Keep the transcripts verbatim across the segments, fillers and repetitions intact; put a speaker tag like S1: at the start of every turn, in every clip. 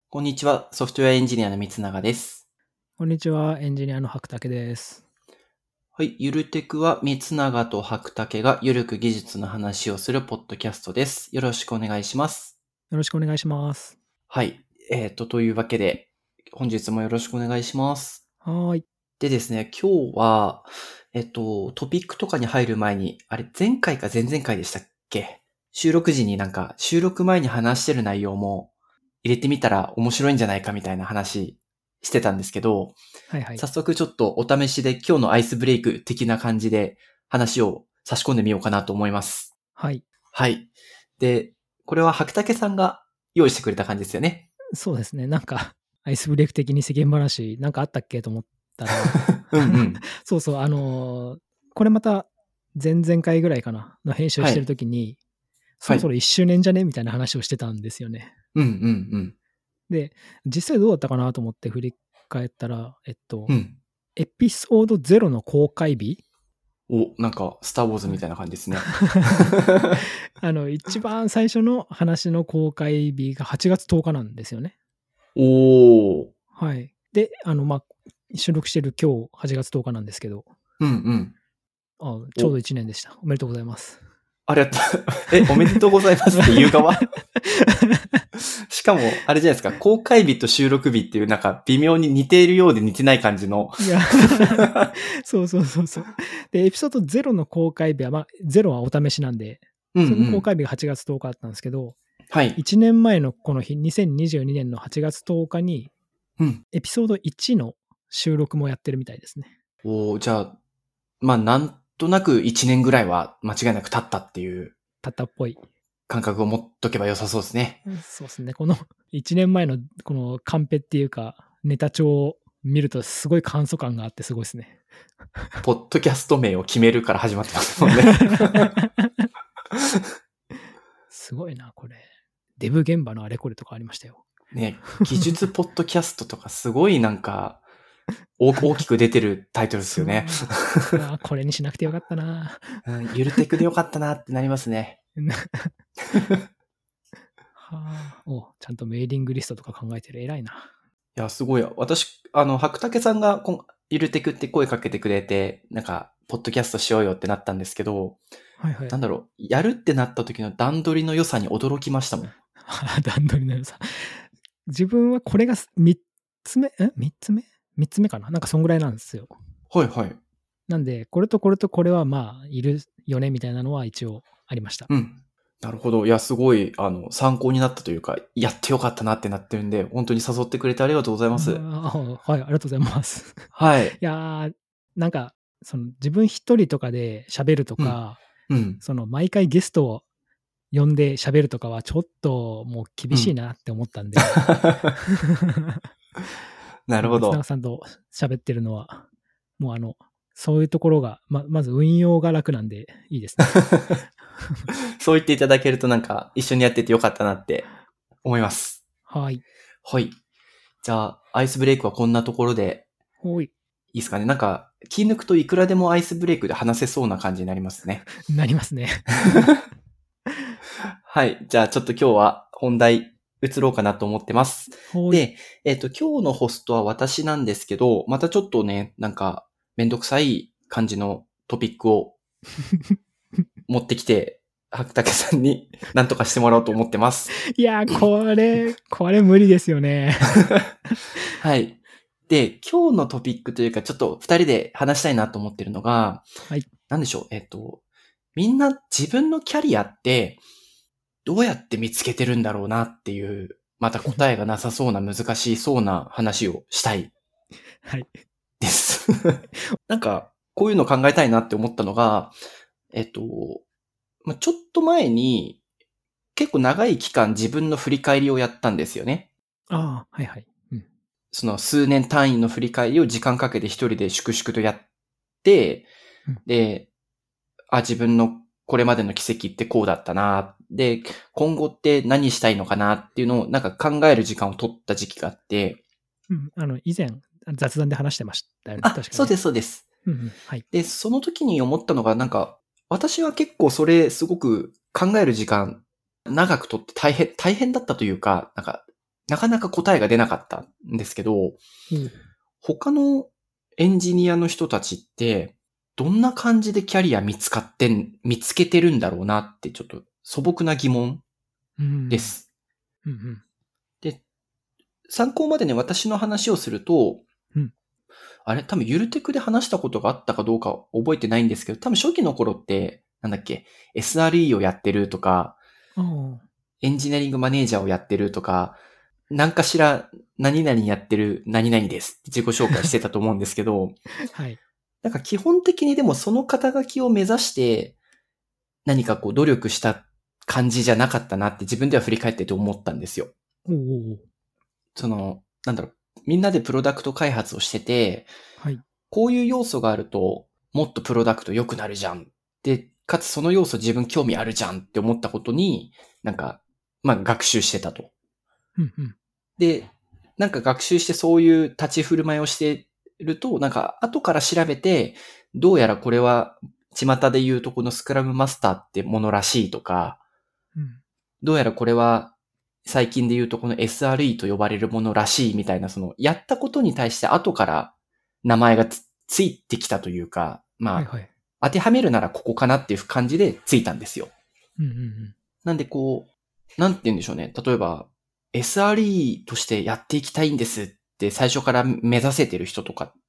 S1: こんにちは、ソフトウェアエンジニアの三永です。
S2: こんにちは、エンジニアの白竹です。
S1: はい、ゆるテクは三永と白竹がゆるく技術の話をするポッドキャストです。よろしくお願いします。
S2: よろしくお願いします。
S1: はい、えっと、というわけで、本日もよろしくお願いします。
S2: はーい。
S1: でですね、今日は、えっと、トピックとかに入る前に、あれ、前回か前々回でしたっけ？収録時になんか、収録前に話してる内容も入れてみたら面白いんじゃないかみたいな話してたんですけど、
S2: はいはい。
S1: 早速ちょっとお試しで今日のアイスブレイク的な感じで話を差し込んでみようかなと思います。
S2: はい。
S1: はい。で、これは白竹さんが用意してくれた感じですよね。
S2: そうですね。なんか、アイスブレイク的に世間話、なんかあったっけと思ったら、
S1: うんうん。
S2: そうそう、あのーこれまた、前々回ぐらいかな、の編集してる
S1: はい。
S2: ときに、そ
S1: はい。
S2: ろそろいっしゅうねんじゃねみたいな話をしてたんですよね。
S1: うんうん
S2: で、実際どうだったかなと思って振り返ったら、えっと、
S1: うん。うん。
S2: エピソードゼロの公開日
S1: お、なんか、スターウォーズ
S2: はい。
S1: みたいな感じですね。
S2: あの、一番最初の話の公開日がはちがつとおかなんですよね。
S1: おー。
S2: はい。で、あの、まあ、収録してる今日はちがつとおかなんですけど、
S1: うんうん。
S2: あちょうど
S1: お、
S2: いちねんでした。おめでとうございます。
S1: ありがとう。え、おめでとうございますって言う側？しかも、あれじゃないですか、公開日と収録日っていうなんか微妙に似ているようで似てない感じの。
S2: いや、そうそうそうそう。で、エピソードゼロの公開日は、まあ、ゼロはお試しなんで、
S1: うんう
S2: その公
S1: ん。
S2: 開日がはちがつとおかだったんですけど、
S1: はい。
S2: いちねんまえのこの日、にせんにじゅうにねんのはちがつとおかに、
S1: うん。
S2: エピソードいちの収録もやってるみたいですね。
S1: おー、じゃあ、まあ、なんとなくいちねんぐらいは間違いなく経ったっていう
S2: たったっぽい。
S1: 感覚を持っとけば良さそうですね。
S2: そうですね。このいちねんまえのこのカンペっていうか、ネタ帳を見るとすごい簡素感があってすごいですね。
S1: ポッドキャスト名を決めるから始まってますもんね。
S2: すごいな、これ。デブ現場のあれこれとかありましたよ。
S1: ね、技術ポッドキャストとかすごいなんか大大きく出てるタイトルですよね。
S2: そう。うわこれにしなくてよかったな。
S1: うん、ゆるテクでよかったなってなりますね。
S2: はあ、おちゃんとメーリングリストとか考えてる。偉いな。
S1: いや、すごい。私、あの、白竹さんがこん、ゆるテクって声かけてくれて、なんか、ポッドキャストしようよってなったんですけど、
S2: はいはい。
S1: なんだろう、やるってなった時の段取りの良さに驚きましたもん。
S2: 段取りの良さ。自分はこれがみっつめ、え ?みっ つ目 ?みっ つ目かななんかそんぐらいなんですよ。
S1: はいはい。
S2: なんで、これとこれとこれはまあ、いるよねみたいなのは一応ありました。
S1: うん。なるほど。いや、すごい、あの、参考になったというか、やってよかったなってなってるんで、本当に誘ってくれてありがとうございます。
S2: ああ、はい、ありがとうございます。
S1: はい。
S2: いやー、なんか、その自分一人とかで喋ると
S1: うん。
S2: か、
S1: うん。
S2: その毎回ゲストを呼んで喋るとかはちょっともう厳しい
S1: うん。
S2: なって思ったんで、もう三永
S1: なるほど。
S2: さんと喋ってるのは、もうあの、そういうところが、ままず運用が楽なんでいいですね。
S1: そう言っていただけるとなんか、一緒にやっててよかったなって思います。
S2: はい。
S1: はい。じゃあ、アイスブレイクはこんなところで
S2: ほい。
S1: いいですかね。なんか、気抜くといくらでもアイスブレイクで話せそうな感じになりますね。
S2: なりますね。
S1: はい。じゃあ、ちょっと今日は本題移ろうかなと思ってます。
S2: ほい。
S1: で、えっと、今日のホストは私なんですけど、またちょっとね、なんか、めんどくさい感じのトピックを持ってきて、白竹さんに何とかしてもらおうと思ってます。
S2: いやー、これ、これ無理ですよね。
S1: はい。で、今日のトピックというか、ちょっと二人で話したいなと思ってるのが、
S2: はい。
S1: なんでしょう、えっと、みんな自分のキャリアってどうやって見つけてるんだろうなっていう、また答えがなさそうな難しそうな話をしたい
S2: はい。
S1: です。なんか、こういうの考えたいなって思ったのが、えっと、まあちょっと前に結構長い期間自分の振り返りをやったんですよね。
S2: ああ、はいはい。うん。
S1: その数年単位の振り返りを時間かけて一人で粛々とやって、
S2: うん。
S1: で、あ、自分のこれまでの軌跡ってこうだったな。で、今後って何したいのかなっていうのをなんか考える時間を取った時期があって。
S2: うん、あの、以前、雑談で話してましたよね。
S1: あ、
S2: 確かね。
S1: そうです、そうです。
S2: うんうん。はい。
S1: で、その時に思ったのがなんか、私は結構それすごく考える時間長く取って大変、大変だったというか、なんかなかなか答えが出なかったんですけど、
S2: うん、
S1: 他のエンジニアの人たちって、どんな感じでキャリア見つかってん、見つけてるんだろうなってちょっと素朴な疑問
S2: うん
S1: です。
S2: うんうん
S1: で、参考までね、私の話をすると、
S2: うん、
S1: あれ多分ゆるテクで話したことがあったかどうか覚えてないんですけど、多分初期の頃って、なんだっけ、エスアールイー をやってるとか、
S2: ああ、
S1: エンジニアリングマネージャーをやってるとか、何かしら何々やってる何々ですって自己紹介してたと思うんですけど、
S2: はい。
S1: なんか基本的にでもその肩書きを目指して何かこう努力した感じじゃなかったなって自分では振り返ってて思ったんですよ。
S2: おうおうおう、
S1: その、なんだろう、みんなでプロダクト開発をしてて、
S2: はい。
S1: こういう要素があるともっとプロダクト良くなるじゃん。で、かつその要素自分興味あるじゃんって思ったことに、なんか、まあ学習してたと。
S2: うんうん、
S1: で、なんか学習してそういう立ち振る舞いをしてると、なんか後から調べて、どうやらこれは巷で言うとこのスクラムマスターってものらしいとか、
S2: うん、
S1: どうやらこれは最近で言うとこの エスアールイー と呼ばれるものらしいみたいな、そのやったことに対して後から名前が つ, ついてきたというか、まあ、
S2: はいはい。
S1: 当てはめるならここかなっていう感じでついたんですよ。
S2: うんうんうん、
S1: なんでこう、なんて言うんでしょうね。例えば、エスアールイー としてやっていきたいんですって最初から目指せてる人とかって、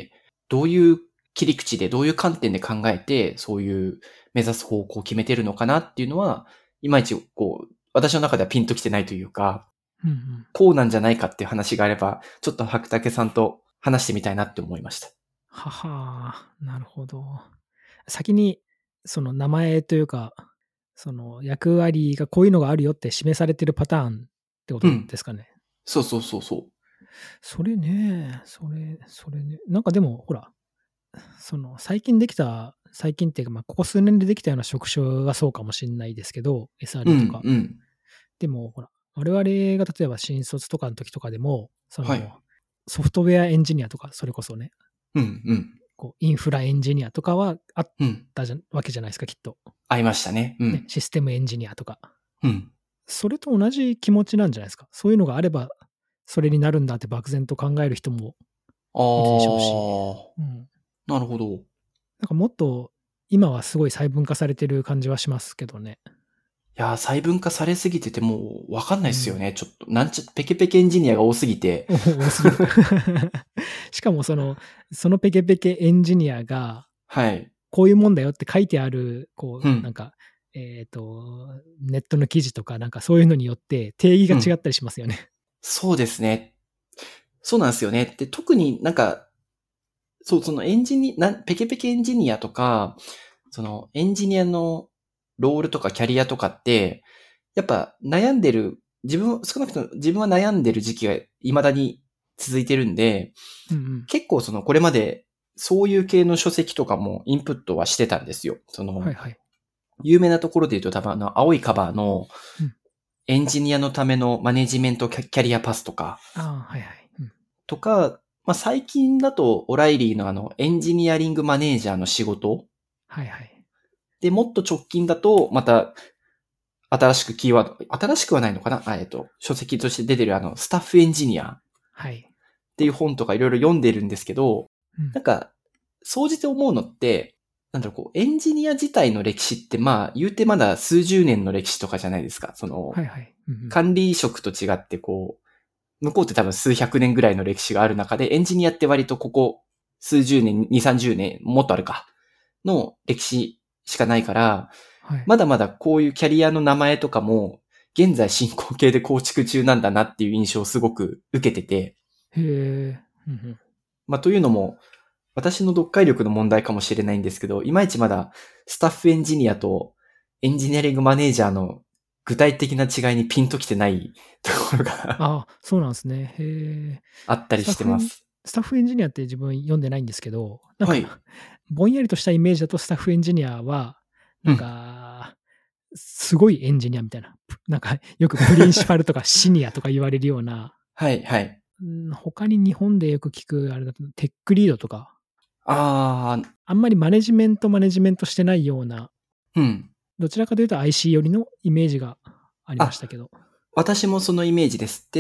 S1: どういう切り口で、どういう観点で考えて、そういう目指す方向を決めてるのかなっていうのは、いまいちこう、私の中ではピンときてないというか、
S2: うんうん、
S1: こうなんじゃないかっていう話があれば、ちょっと白竹さんと話してみたいなって思いました。
S2: はは、なるほど。先にその名前というか、その役割がこういうのがあるよって示されてるパターンってこと
S1: うん。
S2: ですかね。
S1: そうそうそうそう。
S2: それね、それ、それね。なんかでも、ほら、その最近できた、最近っていうか、まあ、ここ数年でできたような職種がそうかもしれないですけど、
S1: う
S2: エスアールイー とか。
S1: ん、うん。
S2: でも、ほら、我々が例えば新卒とかの時とかでも、その
S1: はい。
S2: ソフトウェアエンジニアとか、それこそね、
S1: うん、うん。
S2: こうインフラエンジニアとかはあっ
S1: うん。
S2: たじゃわけじゃないですか、きっと。
S1: 会いましたね。う
S2: ね、
S1: ん。
S2: システムエンジニアとか。
S1: うん。
S2: それと同じ気持ちなんじゃないですか。そういうのがあれば、それになるんだって漠然と考える人も
S1: あ
S2: いるでしょうし。
S1: あ、
S2: うん。
S1: なるほど。
S2: なんかもっと、今はすごい細分化されてる感じはしますけどね。
S1: いやー、細分化されすぎててもうわかんないですよ
S2: うん。
S1: ね。ちょっと、なんちゃ、ペケペケエンジニアが多すぎて。
S2: お多すぎる。しかもその、そのペケペケエンジニアが、
S1: はい。
S2: こういうもんだよって書いてある、こう、なん
S1: うん。
S2: か、えっ、と、ネットの記事とか、なんかそういうのによって定義が
S1: うん。
S2: 違ったりしますよね。
S1: そうですね。そうなんですよね。で、特になんか、そう、そのエンジニア、なペケペケエンジニアとか、そのエンジニアのロールとかキャリアとかって、やっぱ悩んでる、自分、少なくとも自分は悩んでる時期が未だに続いてるんで、
S2: うんうん。
S1: 結構そのこれまでそういう系の書籍とかもインプットはしてたんですよ。その、
S2: はいはい。
S1: 有名なところで言うと多分あの青いカバーの
S2: うん。
S1: エンジニアのためのマネジメントキャリアパスとか、
S2: ああ、はいはい。うん。
S1: とか、まあ、最近だとオライリーのあのエンジニアリングマネージャーの仕事
S2: はいはい。
S1: で、もっと直近だとまた新しくキーワード、新しくはないのかなあえっと、書籍として出てるあのスタッフエンジニア
S2: はい。
S1: っていう本とかいろいろ読んでるんですけど、
S2: うん。
S1: なんか、総じて思うのって、なんだろう、こう、エンジニア自体の歴史って、まあ、言うてまだ数十年の歴史とかじゃないですか。その、
S2: はいはい。うんうん。
S1: 管理職と違って、こう、向こうって多分数百年ぐらいの歴史がある中で、エンジニアって割とここ、数十年、二、三十年、もっとあるか、の歴史しかないから、
S2: はい。
S1: まだまだこういうキャリアの名前とかも、現在進行形で構築中なんだなっていう印象をすごく受けてて、
S2: へえ。うんうん。
S1: まあ、というのも、私の読解力の問題かもしれないんですけど、いまいちまだスタッフエンジニアとエンジニアリングマネージャーの具体的な違いにピンときてないところが
S2: ああ、そうなんですね。へえ。
S1: あったりし
S2: スタッフエン
S1: てます。
S2: スタッフエンジニアって自分読んでないんですけど、なんか、
S1: はい。
S2: ぼんやりとしたイメージだとスタッフエンジニアは、なん
S1: うん。
S2: か、すごいエンジニアみたいな。ぷなんか、よくプリンシパルとかシニアとか言われるような、
S1: はい、はい。
S2: うん、他に日本でよく聞くあれだと、テックリードとか、
S1: あー、
S2: あんまりマネジメントマネジメントしてないような、
S1: うん。
S2: どちらかというと アイシー 寄りのイメージがありまし
S1: あ、
S2: たけど。
S1: 私もそのイメージです。で、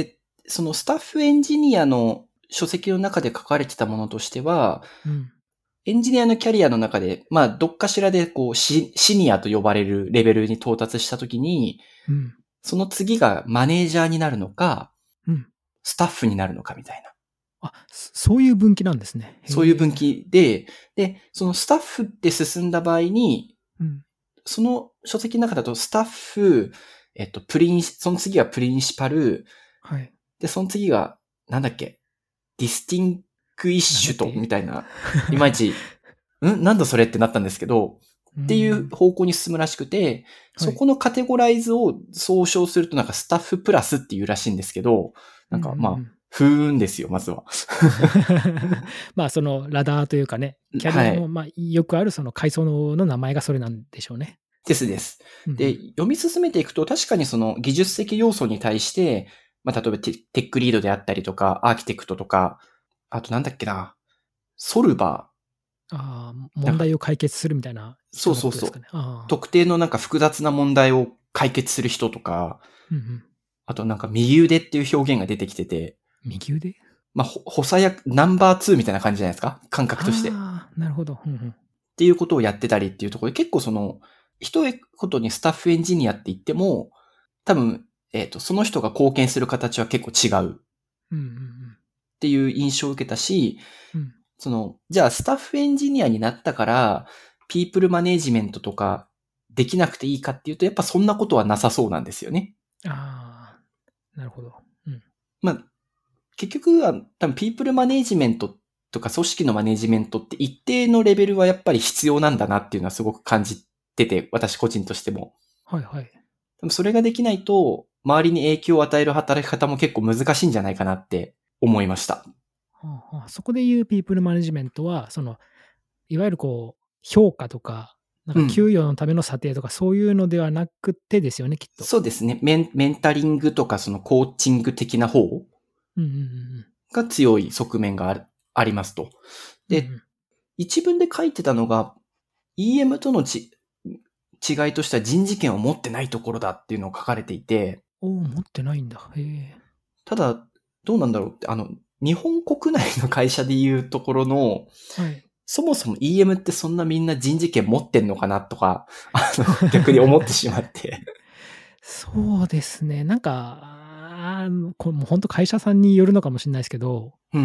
S1: そのスタッフエンジニアの書籍の中で書かれてたものとしては、
S2: うん。
S1: エンジニアのキャリアの中で、まあ、どっかしらで、こう、シ、シニアと呼ばれるレベルに到達したときに、
S2: うん。
S1: その次がマネージャーになるのか、
S2: うん。
S1: スタッフになるのかみたいな。
S2: あ、そそういう分岐なんですね。へー
S1: そういう分。岐で、で、そのスタッフって進んだ場合に、
S2: うん。
S1: その書籍の中だとスタッフ、えっと、プリン、その次はプリンシパル、
S2: はい。
S1: で、その次が、なんだっけ、ディスティングイッシュと、
S2: なんだっけ
S1: みたいな、いまいち、んなんだそれってなったんですけど、
S2: う
S1: っていう
S2: ん。
S1: 方向に進むらしくて、
S2: はい
S1: そこのカテゴライズを総称するとなんかスタッフプラスっていうらしいんですけど、なんかまあ、
S2: うんうんうん。
S1: ふーんですよ、まずは。
S2: まあ、そのラダーというかね、キャリアの、
S1: はい。
S2: まあ、よくあるその階層の名前がそれなんでしょうね。
S1: ですです。で、
S2: うんうん
S1: 読み進めていくと確かにその技術的要素に対して、まあ例えばテテックリードであったりとか、アーキテクトとか、あとなんだっけな、ソルバ
S2: ああ、
S1: ー。なんか、
S2: 問題を解決するみたいな人の
S1: そうそうそう。
S2: ことですかね。ああ。
S1: 特定のなんか複雑な問題を解決する人とか、
S2: うんうん。
S1: あとなんか右腕っていう表現が出てきてて、
S2: 右腕
S1: まあ、ほ補佐役、ナンバーツーみたいな感じじゃないですか感覚として。っ
S2: ああ、なるほど。うんうん。
S1: ていうことをやってたりっていうところで、結構その、一言にスタッフエンジニアって言っても、多分、えっ、と、その人が貢献する形は結構違うっ
S2: うんうん
S1: ていう印象を受けたし、
S2: うん。うん。
S1: その、じゃあスタッフエンジニアになったから、ピープルマネージメントとかできなくていいかっていうと、やっぱそんなことはなさそうなんですよね。
S2: ああ、なるほど。うん。
S1: まあ、結局は多分ピープルマネージメントとか組織のマネージメントって一定のレベルはやっぱり必要なんだなっていうのはすごく感じてて、私個人としても。
S2: はいはい。
S1: でもそれができないと、周りに影響を与える働き方も結構難しいんじゃないかなって思いました。
S2: はあはあ、そこで言うピープルマネジメントは、その、いわゆるこう、評価とか、なんか給
S1: うん。
S2: 与のための査定とか、そういうのではなくてですよね、きっと。
S1: そうですね。メン、メンタリングとかそのコーチング的な方
S2: うんうんうん
S1: が強い側面がある、ありますと。
S2: うん。うんう
S1: で、
S2: ん。
S1: 一文で書いてたのが、イーエム とのち違いとしては人事権を持ってないところだっていうのを書かれていて、
S2: おお、持ってないんだ。へえ。
S1: ただ、どうなんだろうって、あの、日本国内の会社でいうところの、
S2: はい。
S1: そもそも イーエム ってそんなみんな人事権持ってんのかなとか、あの、逆に思ってしまって。
S2: そうですね。なんか、あーこれもう本当会社さんによるのかもしれないですけど、
S1: うんうん。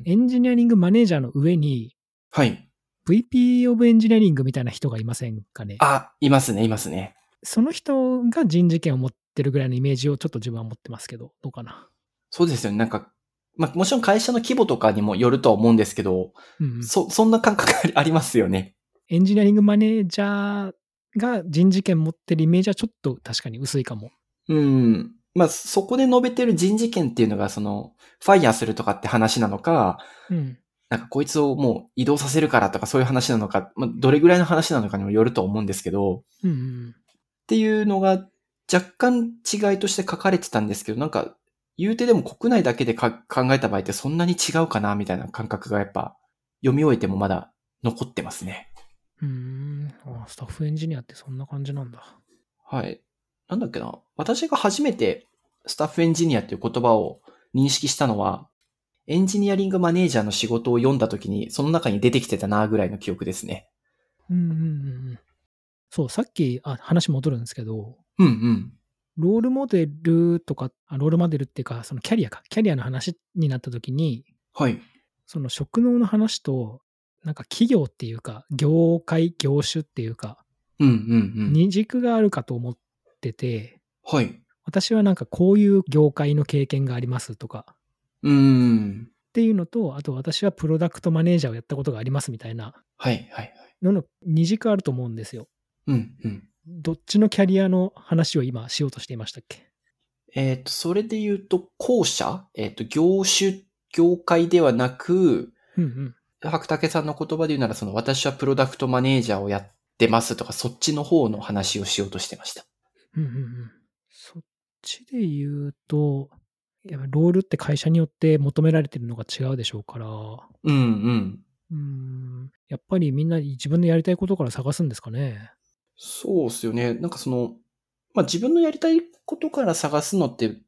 S2: エンジニアリングマネージャーの上に、
S1: はい。
S2: ブイピー オブエンジニアリングみたいな人がいませんかね。
S1: あ、いますね、いますね。
S2: その人が人事権を持ってるぐらいのイメージをちょっと自分は持ってますけど、どうかな。
S1: そうですよね。なんか、まあ、もちろん会社の規模とかにもよるとは思うんですけど、
S2: うんうん。
S1: そ、そんな感覚ありますよね。
S2: エンジニアリングマネージャーが人事権持ってるイメージはちょっと確かに薄いかも。
S1: うん。まあ、そこで述べてる人事権っていうのが、その、ファイヤーするとかって話なのか、
S2: うん。
S1: なんかこいつをもう移動させるからとかそういう話なのか、まあ、どれぐらいの話なのかにもよると思うんですけど、
S2: うんうん。
S1: っていうのが若干違いとして書かれてたんですけど、なんか、言うてでも国内だけでか考えた場合ってそんなに違うかなみたいな感覚がやっぱ読み終えてもまだ残ってますね。
S2: うーん。あ、スタッフエンジニアってそんな感じなんだ。
S1: はい。なんだっけな。私が初めてスタッフエンジニアっていう言葉を認識したのは、エンジニアリングマネージャーの仕事を読んだ時にその中に出てきてたなぐらいの記憶ですね。
S2: うんうんうんうん。そう、さっき、あ、話戻るんですけど、
S1: うんうん。
S2: ロールモデルとか、あロールモデルっていうか、そのキャリアか、キャリアの話になった時に、
S1: はい。
S2: その職能の話と、なんか企業っていうか、業界、業種っていうか、
S1: うんうんうん。
S2: 二軸があるかと思ってて、
S1: はい。
S2: 私はなんかこういう業界の経験がありますとか、
S1: うーん。
S2: っていうのと、あと私はプロダクトマネージャーをやったことがありますみたいな
S1: はいはいはい。
S2: のの二軸あると思うんですよ。
S1: うんうん。
S2: どっちのキャリアの話を今しようとしていましたっけ？
S1: えっと、それで言うと、後者えっと、業種、業界ではなく、
S2: うんうん。
S1: 白竹さんの言葉で言うなら、その、私はプロダクトマネージャーをやってますとか、そっちの方の話をしようとしてました。
S2: うんうんうん。そっちで言うと、やっぱロールって会社によって求められてるのが違うでしょうから、
S1: うんうん。
S2: うーん、やっぱりみんな自分のやりたいことから探すんですかね。
S1: そうっすよね。なんかその、まあ、自分のやりたいことから探すのって、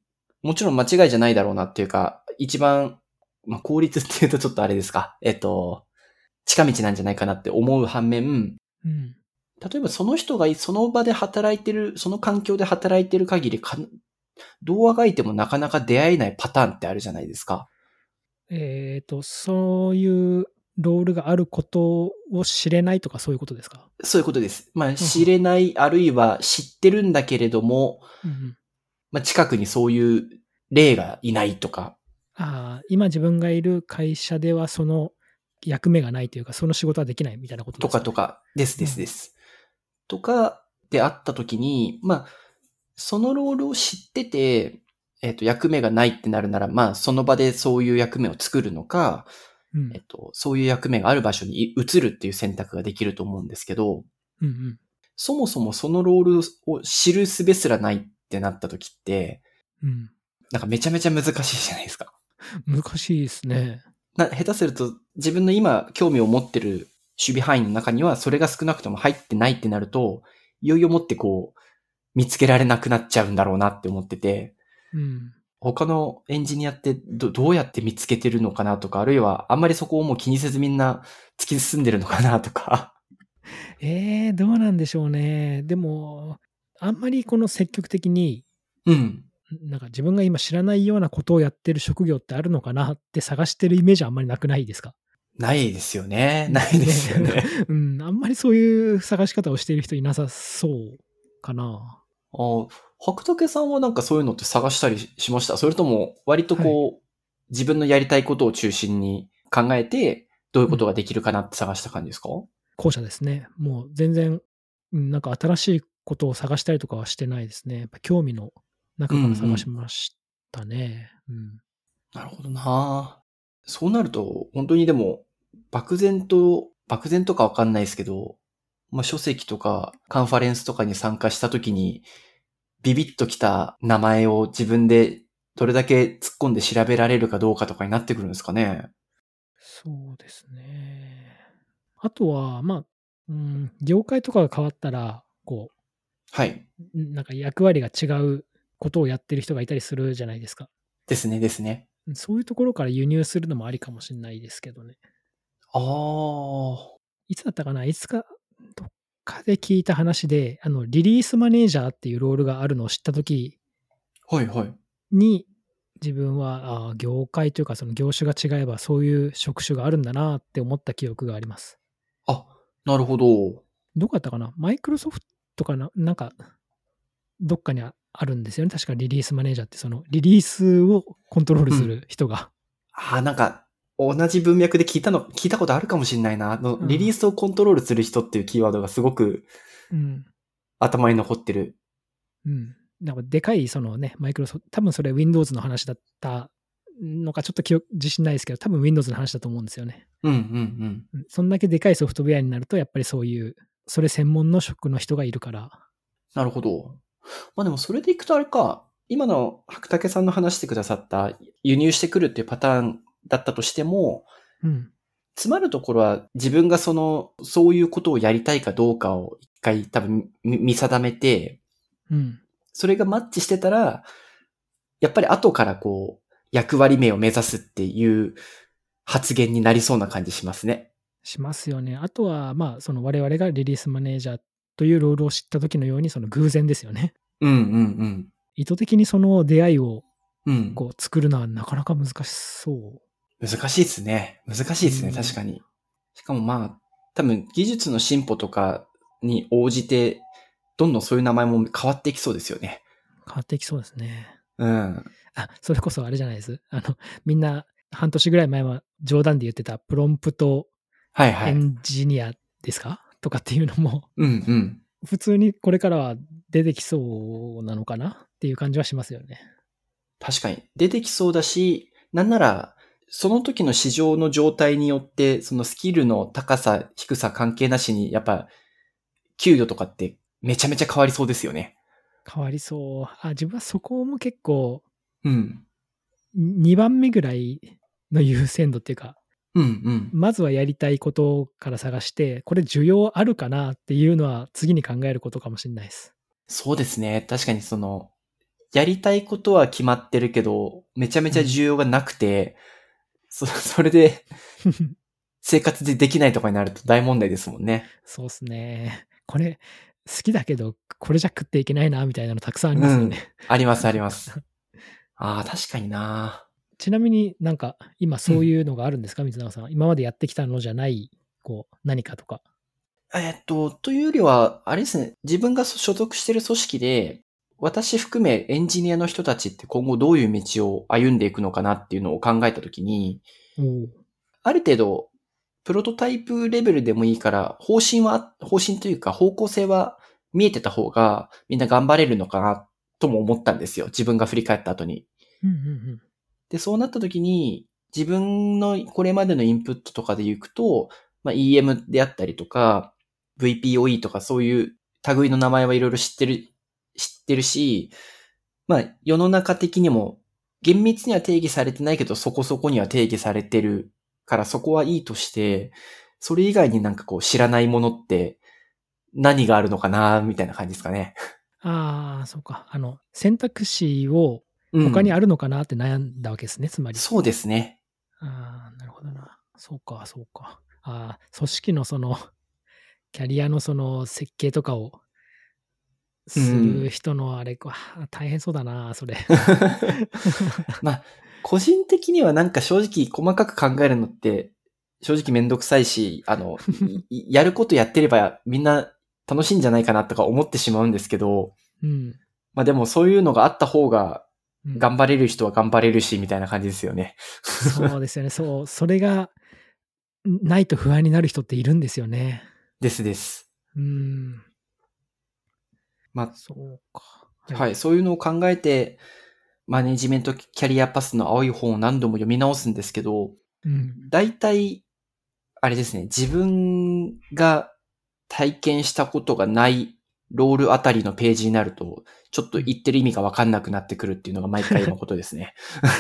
S1: もちろん間違いじゃないだろうなっていうか、一番、まあ、効率って言うとちょっとあれですか。えっと、近道なんじゃないかなって思う反面、
S2: うん。
S1: 例えばその人がその場で働いてる、その環境で働いてる限りか、どうあがいてもなかなか出会えないパターンってあるじゃないですか。
S2: えっと、そういうロールがあることを知れないとかそういうことですか？
S1: そういうことです。まあ、
S2: うん
S1: 知れない、あるいは知ってるんだけれども、
S2: うん。
S1: まあ、近くにそういう例がいないとか、
S2: ああ、今自分がいる会社ではその役目がないというか、その仕事はできないみたいなこと
S1: と
S2: ですかね。
S1: かとか、です
S2: うん。
S1: ですです。とかであったときに、まあ、そのロールを知ってて、えっと、役目がないってなるなら、まあ、その場でそういう役目を作るのか、
S2: うん。
S1: えっと、そういう役目がある場所に移るっていう選択ができると思うんですけど、
S2: うんうん。
S1: そもそもそのロールを知る術すらないってなった時って、
S2: うん。
S1: なんかめちゃめちゃ難しいじゃないですか。
S2: 難しいですね。
S1: な下手すると自分の今興味を持ってる守備範囲の中にはそれが少なくとも入ってないってなると、いよいよもってこう見つけられなくなっちゃうんだろうなって思ってて、
S2: うん。
S1: 他のエンジニアってどどうやって見つけてるのかなとか、あるいはあんまりそこをもう気にせずみんな突き進んでるのかなとか。
S2: ええ、どうなんでしょうね。でも、あんまりこの積極的に、
S1: うん。
S2: なんか自分が今知らないようなことをやってる職業ってあるのかなって探してるイメージはあんまりなくないですか？
S1: ないですよね。ないで
S2: ですね。
S1: すよね。
S2: うん、あんまりそういう探し方をしている人いなさそうかな。
S1: あ、白竹さんはなんかそういうのって探したりしました？それとも割と
S2: はい。
S1: こう、自分のやりたいことを中心に考えて、どういう
S2: うん。
S1: ことができるかなって探した感じですか？
S2: 後者ですね。もう全然、うん、なんか新しいことを探したりとかはしてないですね。やっぱ興味の
S1: うんう
S2: 中から探し
S1: ん。
S2: ましたね。うん。
S1: なるほどな。そうなると、本当にでも、漠然と、漠然とかわかんないですけど、まあ、書籍とかカンファレンスとかに参加した時に、ビビッときた名前を自分でどれだけ突っ込んで調べられるかどうかとかになってくるんですかね。
S2: そうですね。あとは、まあ、うん、業界とかが変わったら、こ
S1: はい。
S2: う、ん、なんか役割が違うことをやってる人がいたりするじゃないですか。
S1: ですね、ですね。
S2: うん、そういうところから輸入するのもありかもしれないですけどね。
S1: ああ。
S2: いつだったかな、いつか、どっかで聞いた話で、あの、リリースマネージャーっていうロールがあるのを知った時
S1: はいはい。
S2: に、自分は、ああ、業界というかその業種が違えばそういう職種があるんだなって思った記憶があります。
S1: あ、なるほど。
S2: どこだったかな、マイクロソフトかな、なんか、どっかにああるんですよね。確かリリースマネージャーって、そのリリースをコントロールす
S1: うん。
S2: る人が。
S1: ああ、なんか、同じ文脈で聞いたの、聞いたことあるかもしれないな。あの、
S2: うん。
S1: リリースをコントロールする人っていうキーワードがすごく
S2: うん。
S1: 頭に残ってる。
S2: うん。なんかでかいそのね、マイクロソフト、多分それ Windows の話だったのかちょっと記憶自信ないですけど、多分 Windows の話だと思うんですよね。
S1: うんうんうん。
S2: うん、そんだけでかいソフトウェアになると、やっぱりそういう、それ専門の職の人がいるから。
S1: なるほど。まあでもそれでいくとあれか、今の白竹さんの話してくださった輸入してくるっていうパターンだったとしても、
S2: うん。
S1: つまるところは自分がその、そういうことをやりたいかどうかを一回多分見見定めて、
S2: うん。
S1: それがマッチしてたら、やっぱり後からこう、役割名を目指すっていう発言になりそうな感じしますね。
S2: しますよね。あとは、まあ、その我々がリリースマネージャーというロールを知った時のように、その偶然ですよね。
S1: うんうんうん。
S2: 意図的にその出会いを
S1: うん。
S2: こう作るのはなかなか難しそう。
S1: 難しいですね。難しい
S2: う
S1: ですね、確
S2: ん。
S1: かに。しかもまあ、多分技術の進歩とかに応じて、どんどんそういう名前も変わっていきそうですよね。
S2: 変わっていきそうですね。
S1: うん。
S2: あ、それこそあれじゃないです。あの、みんな半年ぐらい前は冗談で言ってたプロンプトエ
S1: はいはい。
S2: ンジニアですかとかっていうのも、
S1: うんうん。
S2: 普通にこれからは出てきそうなのかなっていう感じはしますよね。
S1: 確かに。出てきそうだし、なんなら、その時の市場の状態によって、そのスキルの高さ、低さ関係なしに、やっぱ、給与とかってめちゃめちゃ変わりそうですよね。
S2: 変わりそう。あ、自分はそこも結構、
S1: うん。
S2: にばんめぐらいの優先度っていうか、
S1: うんうん。
S2: まずはやりたいことから探して、これ需要あるかなっていうのは次に考えることかもしれないです。
S1: そうですね。確かにその、 やりたいことは決まってるけど、めちゃめちゃ需要がなくて、そ、それで生活でできないとかになると大問題ですもんね。
S2: そうっすね。これ、好きだけど、これじゃ食っていけないな、みたいなのたくさんありますよね。
S1: うん。あります、あります。ああ、確かにな。
S2: ちなみになんか、今
S1: う。
S2: そうんいうのがあるんですか、水永さん。今までやってきたのじゃない、こう、何かとか。
S1: えっと、というよりは、あれですね、自分が所属している組織で、私含めエンジニアの人たちって今後どういう道を歩んでいくのかなっていうのを考えたときに、
S2: おー
S1: ある程度、プロトタイプレベルでもいいから、方針は、方針というか方向性は見えてた方がみんな頑張れるのかなとも思ったんですよ。自分が振り返った後に。
S2: うんうん
S1: で、そうなった時に、自分のこれまでのインプットとかで行くと、まあ、イーエム であったりとか、ブイピーオーイー とかそういう類の名前はいろいろ知ってる、知ってるし、まあ、世の中的にも厳密には定義されてないけど、そこそこには定義されてるからそこはいいとして、それ以外になんかこう知らないものって何があるのかな、みたいな感じですかね。
S2: うん。ああ、そうか。あの、選択肢を他に
S1: うん。
S2: あるのかなって悩んだわけですね、つまり。
S1: そうですね。
S2: ああ、なるほどな。そうか、そうか。ああ、組織のその、キャリアのその設計とかを
S1: う
S2: する
S1: ん。
S2: 人のあれ、わあ大変そうだな、それ。
S1: まあ、個人的にはなんか正直細かく考えるのって正直めんどくさいし、あの、いいやることやってればみんな楽しいんじゃないかなとか思ってしまうんですけど、
S2: うん。
S1: まあでもそういうのがあった方が
S2: うん。
S1: 頑張れる人は頑張れるし、みたいな感じですよね。
S2: そうですよね。そう、それが、んないと不安になる人っているんですよね。
S1: ですです。
S2: うーん。
S1: ま
S2: そうか。
S1: あ、
S2: はい。
S1: はい、そういうのを考えて、マネジメントキャリアパスの青い本を何度も読み直すんですけど、
S2: うん。
S1: 大体、あれですね、自分が体験したことがないロールあたりのページになると、ちょっと
S2: うん。
S1: 言ってる意味がわかんなくなってくるっていうのが毎回のことですね。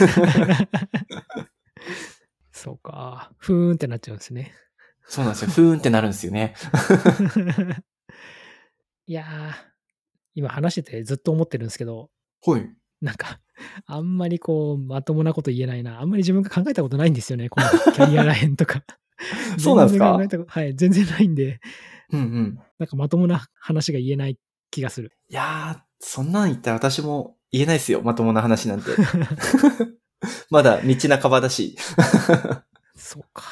S2: そうか。ふーんってなっちゃうんですね。
S1: そうなんですよ。ふーんってなるんですよね。
S2: いやー、今話しててずっと思ってるんですけど、
S1: はい。
S2: なんか、あんまりこう、まともなこと言えないな。あんまり自分が考えたことないんですよね、このキャリアラインとか。
S1: そうなん
S2: 全
S1: ですか？
S2: 然考えたことはい、全然ないんで、
S1: うんうん。
S2: なんかまともな話が言えない気がする。
S1: いやー、そんなん言ったら私も言えないですよ。まともな話なんて。まだ道半ばだし。
S2: そうか。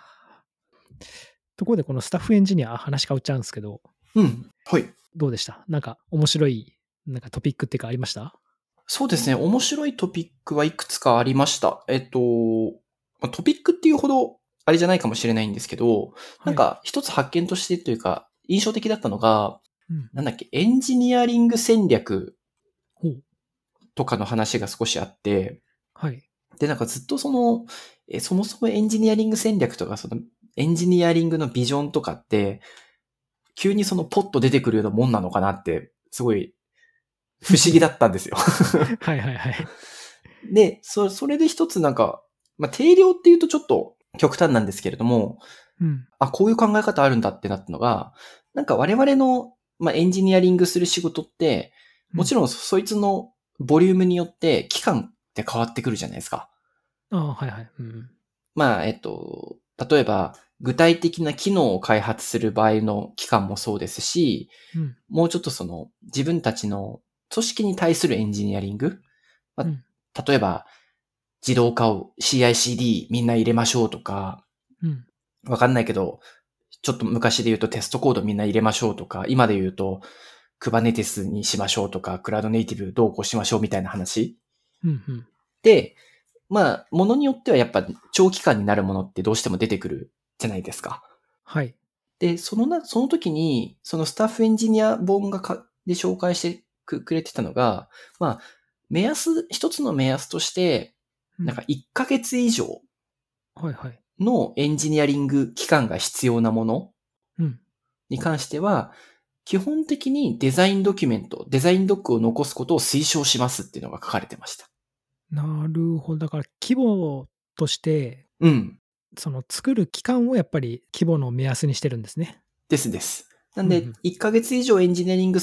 S2: ところでこのスタッフエンジニア、話変わっちゃうんですけど、
S1: うん。はい。
S2: どうでした？なんか面白い、なんかトピックっていうかありました？
S1: そうですね。面白いトピックはいくつかありました。えっと、まあトピックっていうほど、あれじゃないかもしれないんですけど、なん
S2: はい。
S1: か一つ発見としてというか、印象的だったのが、
S2: うん。
S1: なんだっけ、エンジニアリング戦略
S2: ほう。
S1: とかの話が少しあって、
S2: はい。
S1: で、なんかずっとその、え、そもそもエンジニアリング戦略とか、その、エンジニアリングのビジョンとかって、急にそのポッと出てくるようなもんなのかなって、すごい不思議だったんですよ。
S2: はいはいはい。
S1: で、そ、それで一つなんか、まあ、定量っていうとちょっと極端なんですけれども、
S2: うん。
S1: あ、こういう考え方あるんだってなったのが、なんか我々の、まあ、エンジニアリングする仕事って、
S2: うん。
S1: もちろんそそいつのボリュームによって期間って変わってくるじゃないですか。
S2: ああ、はいはい。うん。
S1: まあ、えっと、例えば、具体的な機能を開発する場合の期間もそうですし、
S2: うん。
S1: もうちょっとその自分たちの組織に対するエンジニアリング、ま
S2: うん。
S1: あ、例えば自動化を シーアイシーディー みんな入れましょうとか、
S2: うん。
S1: わかんないけど、ちょっと昔で言うとテストコードみんな入れましょうとか、今で言うと Kubernetes にしましょうとか、クラウドネイティブどうこうしましょうみたいな話。
S2: うん。うん。
S1: で、まあ、ものによってはやっぱ長期間になるものってどうしても出てくるじゃないですか。
S2: はい。
S1: で、そのな、その時に、そのスタッフエンジニア本がか、で紹介してくくれてたのが、まあ、目安、一つの目安として、
S2: うん。
S1: なんかいっかげつ以上
S2: はいはい。
S1: のエンジニアリング期間が必要なもの
S2: うん。
S1: に関しては、基本的にデザインドキュメント、デザインドックを残すことを推奨しますっていうのが書かれてました。
S2: なるほど。だから規模として、
S1: うん。
S2: その作る期間をやっぱり規模の目安にしてるんですね。
S1: ですです。なんで、
S2: うんうん。
S1: いっかげつ以上エンジニアリングする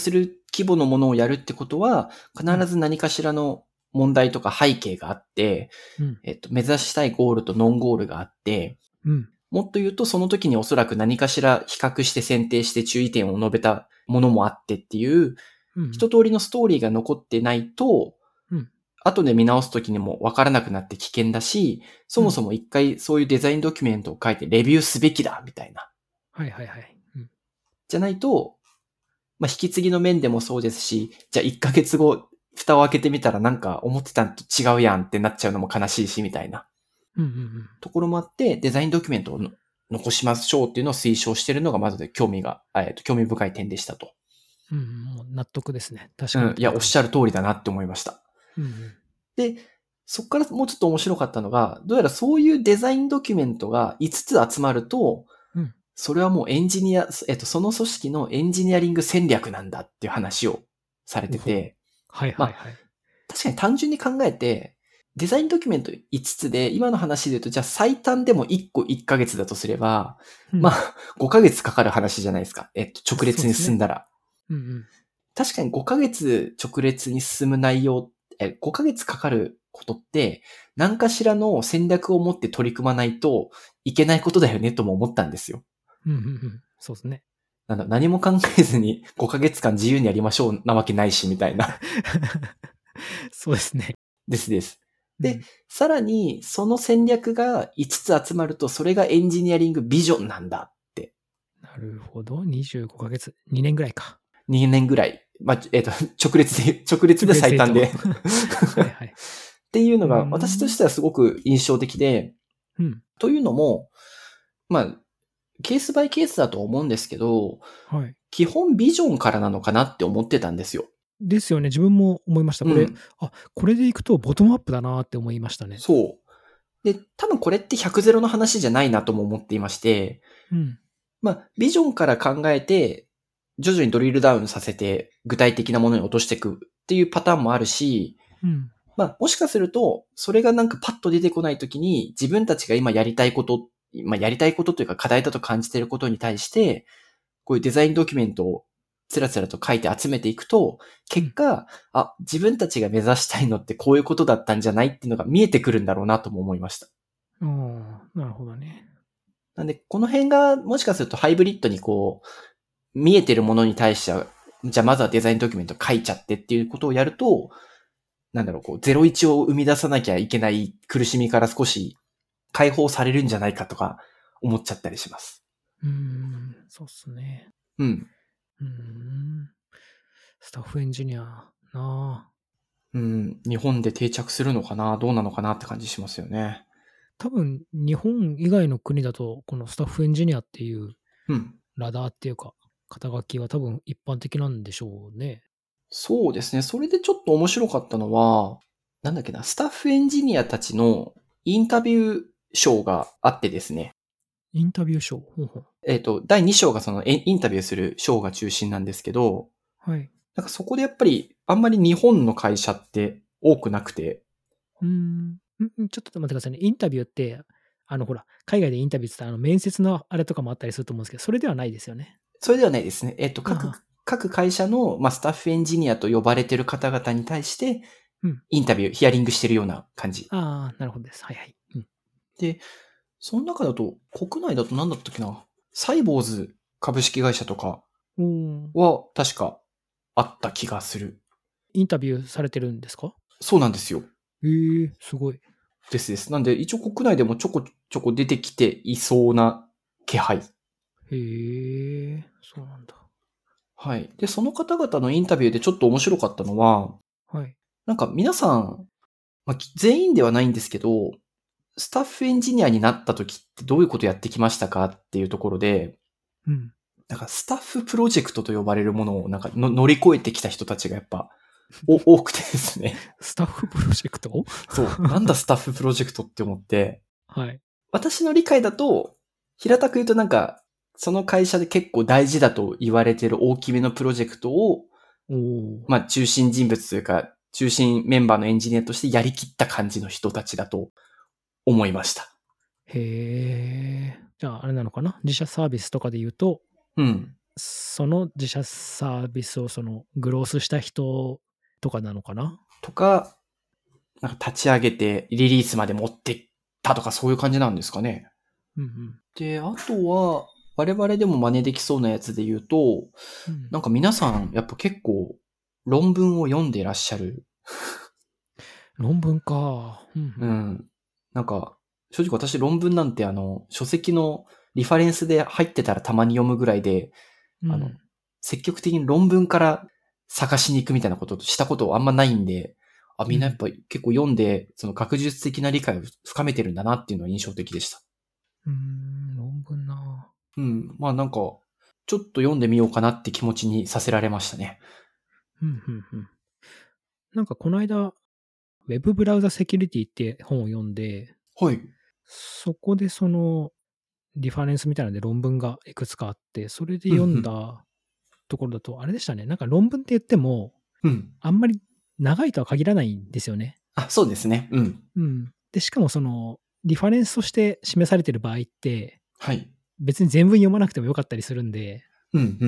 S1: 規模のものをやるってことは、必ず何かしらの問題とか背景があって、
S2: うん
S1: えっと、目指したいゴールとノンゴールがあって、
S2: うん
S1: もっと言うとその時におそらく何かしら比較して選定して注意点を述べたものもあってっていう、
S2: うん
S1: 一通りのストーリーが残ってないと、
S2: うん
S1: 後で見直す時にも分からなくなって危険だし、そもそも一回そういうデザインドキュメントを書いてレビューすべきだみたいな。
S2: はいはいはい。うん
S1: じゃないと、まあ、引き継ぎの面でもそうですし、じゃあいっかげつご、蓋を開けてみたらなんか思ってたのと違うやんってなっちゃうのも悲しいしみたいな
S2: うんうんうん
S1: ところもあって、デザインドキュメントをの残しましょうっていうのを推奨しているのがまずで興味が、えっと、興味深い点でしたと。
S2: うんうん、もう納得ですね。確かに。
S1: うん。いや、おっしゃる通りだなって思いました。
S2: うんうん
S1: で、そこからもうちょっと面白かったのが、どうやらそういうデザインドキュメントがいつつ集まると、
S2: うん
S1: それはもうエンジニア、えっと、その組織のエンジニアリング戦略なんだっていう話をされてて、
S2: はいはいはい。
S1: 確かに単純に考えて、デザインドキュメントいつつで、今の話で言うと、じゃあ最短でもいっこいっかげつだとすれば、
S2: うん
S1: まあ、ごかげつかかる話じゃないですか。えっと、直列に進んだら。
S2: うんうん
S1: 確かにごかげつ直列に進む内容、え、ごかげつかかることって、何かしらの戦略を持って取り組まないといけないことだよねとも思ったんですよ。
S2: うんうんうんそうですね。
S1: なんだ、何も考えずにごかげつかん自由にやりましょうなわけないし、みたいな。
S2: そうですね。
S1: ですです。で、
S2: うん
S1: さらに、その戦略がいつつ集まると、それがエンジニアリングビジョンなんだって。
S2: なるほど。にじゅうごかげつ。にねんぐらいか。
S1: にねんぐらい。まあ、えっと、直列で、直列で最短で。
S2: はいはい。
S1: っていうのが、
S2: うん
S1: 私としてはすごく印象的で、
S2: うん。
S1: というのも、まあ、ケースバイケースだと思うんですけど、
S2: はい。
S1: 基本ビジョンからなのかなって思ってたんですよ。
S2: ですよね。自分も思いました。これ、
S1: うん
S2: あ、これでいくとボトムアップだなって思いましたね。
S1: そう。で、多分これってひゃくゼロの話じゃないなとも思っていまして、
S2: うん。
S1: まあ、ビジョンから考えて、徐々にドリルダウンさせて、具体的なものに落としていくっていうパターンもあるし、
S2: うん。
S1: まあ、もしかすると、それがなんかパッと出てこないときに、自分たちが今やりたいこと、まあ、やりたいことというか課題だと感じていることに対して、こういうデザインドキュメントをつらつらと書いて集めていくと、結果、あ、自分たちが目指したいのってこういうことだったんじゃないっていうのが見えてくるんだろうなとも思いました。
S2: ああ、なるほどね。
S1: なんで、この辺がもしかするとハイブリッドにこう、見えてるものに対しては、じゃあまずはデザインドキュメント書いちゃってっていうことをやると、なんだろう、こう、ゼロイチを生み出さなきゃいけない苦しみから少し解放されるんじゃないかとか思っちゃったりします。
S2: うーん、そうっすね。
S1: うん。
S2: うーん。スタッフエンジニアなあ。
S1: うん。日本で定着するのかな、どうなのかなって感じしますよね。
S2: 多分、日本以外の国だと、このスタッフエンジニアっていう
S1: うん。
S2: ラダーっていうか、肩書きは多分一般的なんでしょうね。
S1: そうですね。それでちょっと面白かったのは、なんだっけな、スタッフエンジニアたちのインタビューショーがあってですね。
S2: インタビューショー。ほうほう。
S1: えっと、だいに章がそのインタビューするショーが中心なんですけど、
S2: はい。
S1: なんかそこでやっぱりあんまり日本の会社って多くなくて、
S2: うーん。んんちょっと待ってくださいね。インタビューって、あの、ほら、海外でインタビューって言ったら、あの、面接のあれとかもあったりすると思うんですけど、それではないですよね。
S1: それではないですね。えっと、各
S2: あ、
S1: 各会社の、まあ、スタッフエンジニアと呼ばれてる方々に対して、
S2: うん。
S1: インタビュー、ヒアリングしてるような感じ。
S2: ああ、なるほどです。はいはい。うん。
S1: で、その中だと、国内だと何だったっけな、サイボーズ株式会社とか
S2: おー
S1: は確かあった気がする。
S2: インタビューされてるんですか？
S1: そうなんですよ。
S2: ええすごい。
S1: ですです。なんで、一応国内でもちょこちょこ出てきていそうな気配。
S2: へえ、そうなんだ。
S1: はい。で、その方々のインタビューでちょっと面白かったのは、
S2: はい。
S1: なんか皆さん、まあ、全員ではないんですけど、スタッフエンジニアになった時ってどういうことやってきましたかっていうところで、
S2: うん。
S1: なんかスタッフプロジェクトと呼ばれるものをなんかの乗り越えてきた人たちがやっぱお多くてですね。
S2: スタッフプロジェクト
S1: そう。なんだスタッフプロジェクトって思って、
S2: はい。
S1: 私の理解だと、平たく言うとなんか、その会社で結構大事だと言われている大きめのプロジェクトを、
S2: おお。
S1: まあ中心人物というか、中心メンバーのエンジニアとしてやりきった感じの人たちだと思いました。
S2: へえ。じゃあ、あれなのかな、自社サービスとかで言うと、
S1: うん。
S2: その自社サービスをそのグロースした人とかなのかな
S1: とか、なんか立ち上げてリリースまで持ってったとかそういう感じなんですかね。
S2: うんうん。
S1: で、あとは、我々でも真似できそうなやつで言うと、
S2: うん、
S1: なんか皆さんやっぱ結構論文を読んでいらっしゃる。
S2: 論文か。うんう。
S1: うんん。なんか、正直私論文なんてあの、書籍のリファレンスで入ってたらたまに読むぐらいで、あの、
S2: うん。
S1: 積極的に論文から探しに行くみたいなことをしたことあんまないんで、あ、みんなやっぱ結構読んで、その学術的な理解を深めてるんだなっていうのは印象的でした。
S2: うーん、論文な。
S1: うん。まあなんか、ちょっと読んでみようかなって気持ちにさせられましたね。
S2: うんうんうん。なんかこの間、Web ブラウザセキュリティって本を読んで、
S1: はい。
S2: そこでそのリファレンスみたいなので論文がいくつかあって、それで読ん
S1: うんうん。
S2: だところだと、あれでしたね。なんか論文って言っても、
S1: うん。
S2: あんまり長いとは限らないんですよね。
S1: あ、そうですね。うん。
S2: うん。で、しかもその、リファレンスとして示されている場合って、
S1: はい。
S2: 別に全文読まなくてもよかったりするんで、
S1: うんうんうん。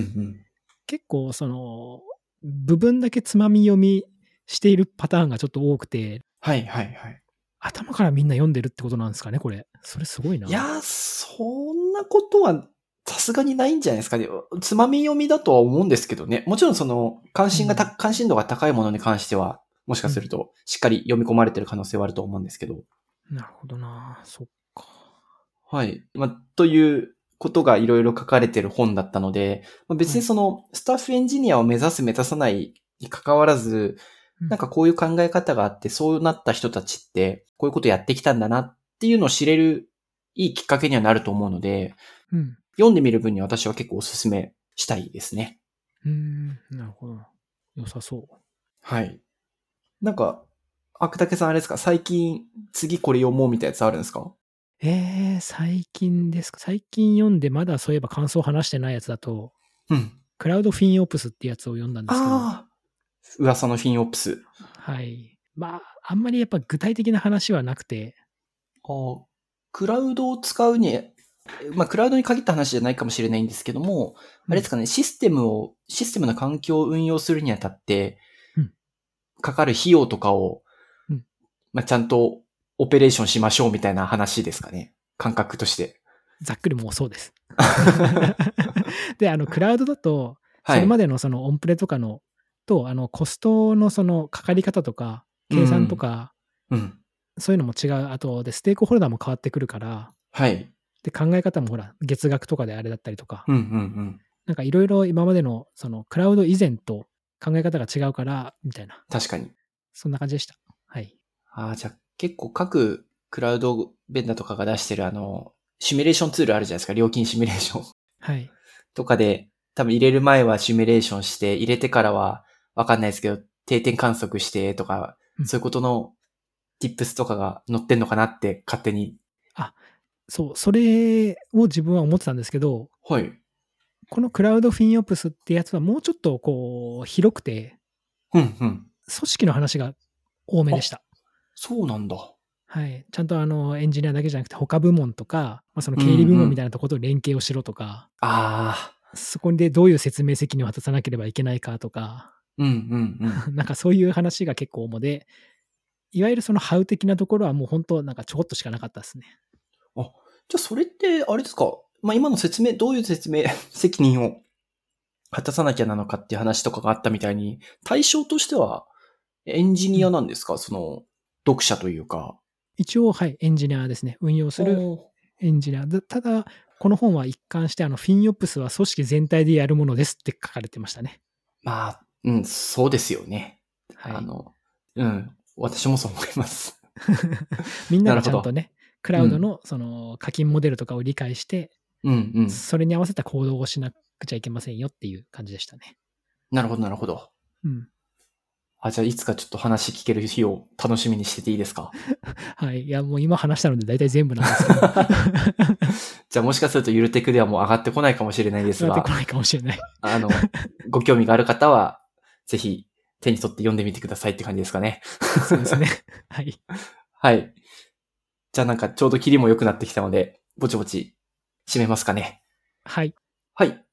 S2: 結構その、部分だけつまみ読みしているパターンがちょっと多くて、
S1: はいはいはい。
S2: 頭からみんな読んでるってことなんですかね、これ。それすごいな。
S1: いやー、そんなことはさすがにないんじゃないですかね。つまみ読みだとは思うんですけどね。もちろんその関心がた、
S2: うん
S1: 関心度が高いものに関しては、もしかするとしっかり読み込まれてる可能性はあると思うんですけど。
S2: なるほどな。そっか。
S1: はい。まあ、ということがいろいろ書かれてる本だったので、まあ、別
S2: はい。
S1: にそのスタッフエンジニアを目指す目指さないに関わらず、
S2: うん。
S1: なんかこういう考え方があって、そうなった人たちって、こういうことやってきたんだなっていうのを知れるいいきっかけにはなると思うので、
S2: うん。
S1: 読んでみる分には私は結構お勧めしたいですね。
S2: うーん。なるほど。良さそう。
S1: はい。なんか、アクタケさんあれですか、最近次これ読もうみたいなやつあるんですか？
S2: えー、最近ですか。最近読んで、まだそういえば感想を話してないやつだと、
S1: うん。
S2: クラウドフィンオプスってやつを読んだんですけど、
S1: ああ、噂のフィンオプス。
S2: はい。まあ、あんまりやっぱ具体的な話はなくて、
S1: あークラウドを使うに、まあ、クラウドに限った話じゃないかもしれないんですけども、
S2: うん。
S1: あれですかね、システムを、システムの環境を運用するにあたって、
S2: うん。
S1: かかる費用とかを、
S2: うん。
S1: まあ、ちゃんとオペレーションしましょうみたいな話ですかね。感覚として。
S2: ざっくりもうそうです。で、あの、クラウドだと、
S1: はい。
S2: それまでのそのオンプレとかの、と、あの、コストのそのかかり方とか、
S1: う
S2: 計算と
S1: ん。
S2: か、
S1: うん。
S2: そういうのも違う。あと、で、ステークホルダーも変わってくるから、
S1: はい。
S2: で、考え方もほら、月額とかであれだったりとか、
S1: うんうんうん。
S2: なんかいろいろ今までの、その、クラウド以前と考え方が違うから、みたいな、
S1: 確かに。
S2: そんな感じでした。はい。
S1: ああ、じゃあ結構各クラウドベンダーとかが出してるあの、シミュレーションツールあるじゃないですか。料金シミュレーション
S2: はい。
S1: とかで、多分入れる前はシミュレーションして、入れてからはわかんないですけど、定点観測してとか、
S2: うん。
S1: そういうことの tips とかが載ってんのかなって勝手に。
S2: あ、そう、それを自分は思ってたんですけど、
S1: はい。
S2: このクラウドフィンオプスってやつはもうちょっとこう、広くて、
S1: うんうん。
S2: 組織の話が多めでし
S1: あ、
S2: た。
S1: そうなんだ。
S2: はい。ちゃんとあの、エンジニアだけじゃなくて他部門とか、まあ、その
S1: うん
S2: 経理部
S1: うん。
S2: 門みたいなところと連携をしろとか、
S1: ああ、
S2: そこでどういう説明責任を果たさなければいけないかとか、
S1: うんうんうん。
S2: なんかそういう話が結構主で、いわゆるそのハウ的なところはもう本当なんかちょこっとしかなかったですね。
S1: あ、じゃあそれって、あれですか、まあ、今の説明、どういう説明責任を果たさなきゃなのかっていう話とかがあったみたいに、対象としてはエンジニア
S2: うん。
S1: なんですか、その、読者というか。
S2: 一応、はい、エンジニアですね。運用する
S1: おー
S2: エンジニア。だただ、この本は一貫して、あの、フィンオプスは組織全体でやるものですって書かれてましたね。
S1: まあ、うん、そうですよね。
S2: はい。
S1: あの、うん、私もそう思います。
S2: みんなが
S1: なるほど。
S2: ちゃんとね、クラウド
S1: うん、
S2: のその課金モデルとかを理解して、
S1: うん、うん。
S2: それに合わせた行動をしなくちゃいけませんよっていう感じでしたね。
S1: なるほど、なるほど。
S2: うん。
S1: あ、じゃあいつかちょっと話聞ける日を楽しみにしてていいですか？
S2: はい。いや、もう今話したので大体全部なんですけど。
S1: じゃあもしかするとゆるテクではもう上がってこないかもしれないですが、
S2: 上がってこないかもしれない。
S1: あの、ご興味がある方は、ぜひ手に取って読んでみてくださいって感じですかね。
S2: そうですね。はい。
S1: はい。じゃあなんかちょうどキリも良くなってきたので、ぼちぼち締めますかね。
S2: はい。
S1: はい。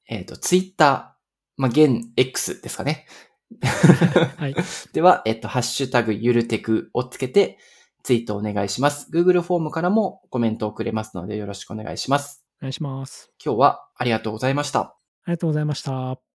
S1: えっ、と、Twitter、まあ、現 X ですかね。
S2: はい。
S1: では、えっと、ハッシュタグゆるテクをつけてツイートお願いします。Google フォームからもコメントをくれますのでよろしくお願いします。
S2: お願いします。
S1: 今日はありがとうございました。
S2: ありがとうございました。